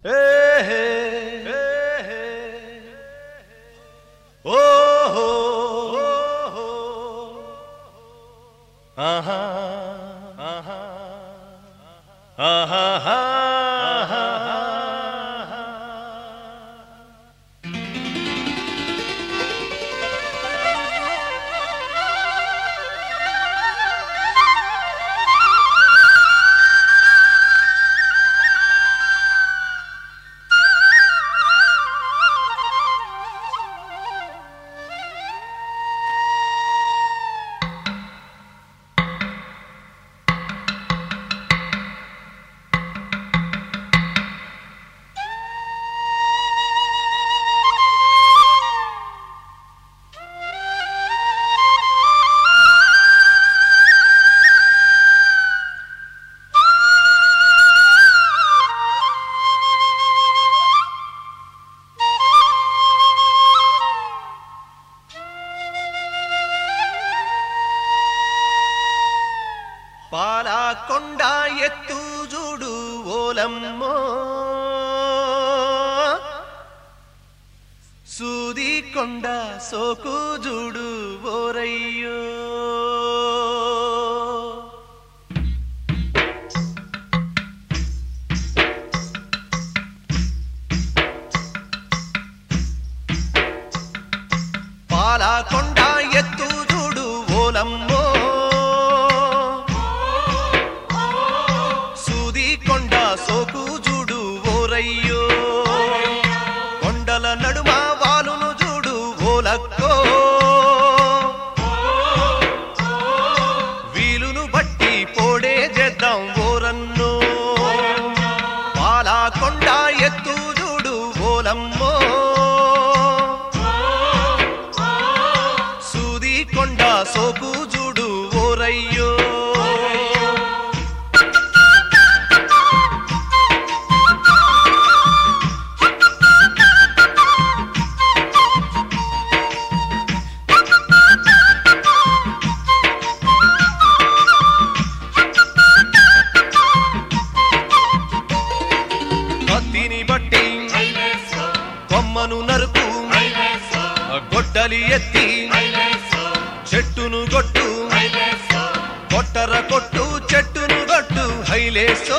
పాలకొండ ఎత్తు చూడు ఓలమ్మో సూది కొండ సోకు చూడు ఓరయ్యో పాలకొండ ఎత్తు చూడు ఓలమ్మో సోకు చూడు ఓరయ్యో కొండల నడుమ వాలును చూడు ఓలక్కో వీలును బట్టి పోడే చేద్దాం ఓరన్నో పాలకొండ ఎత్తు చూడు ఓలమ్మో సూది కొండ సోకు చూడు ఓరయ్యో కొమ్మను నరుకు గొడ్డలి ఎత్తి చెట్టును కొట్టు కొట్టర కొట్టు చెట్టును కొట్టు హైలేసో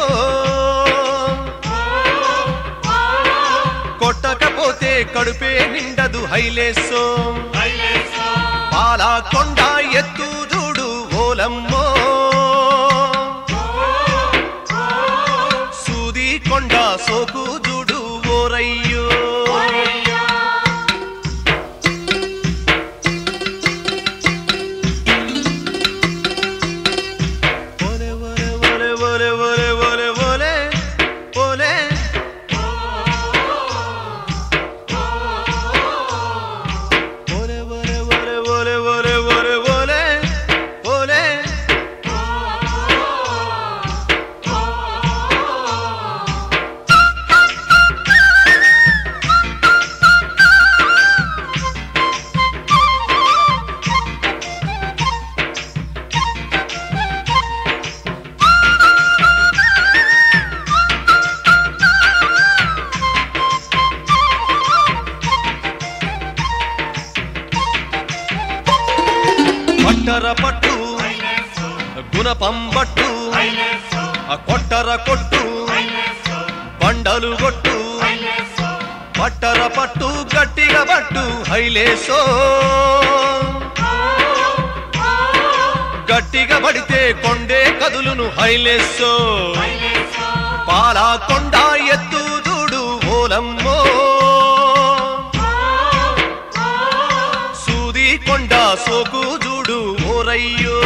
కొట్టకపోతే కడుపే నిండదు హైలేసో పాలకొండ ఎత్తు చూడు ఓలమ్మో సూది కొండ సోకు చూడు ఓరయ్యో కొట్టర పట్టు గుణపంబట్టు కొట్టర కొట్టు బండలు కొట్టు పట్టర పట్టు గట్టిగా పట్టు హైలేసో గట్టిగా పడితే కొండే కదులును హైలేసో పాలకొండ ఎత్తు చూడు ఓలమ్మో సూది కొండ సోకు చూడు ఓరయ్యో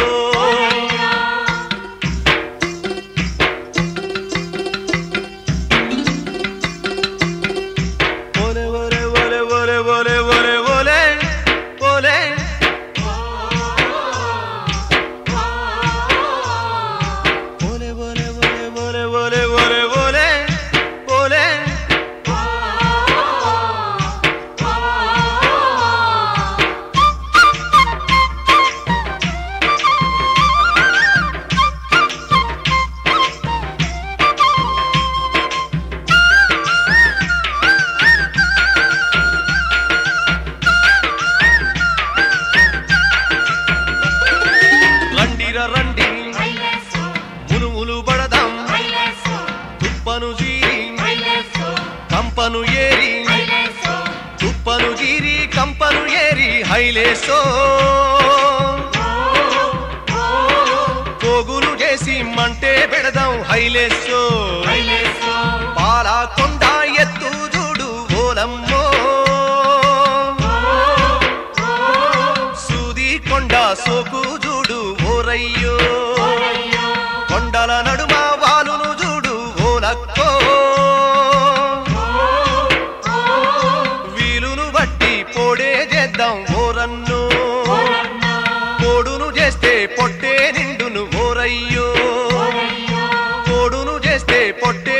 తుప్పను జీరి కంపను ఏరి తుప్పను జీరి కంపను ఏరి హైలేసో పోగులు చేసి మంటే పెడదాం హైలేసో పాలకొండ ఎత్తు చూడు ఓలమ్మో సూది కొండ సోకు చూడు ఓరయ్యో కొండల నడుమ వాలును చూడు ఓలక్కో వీలును బట్టి పోడే చేద్దాం ఓరన్నో పోడును చేస్తే పొట్టే నిండును ఓరయ్యో పోడును చేస్తే పొట్టే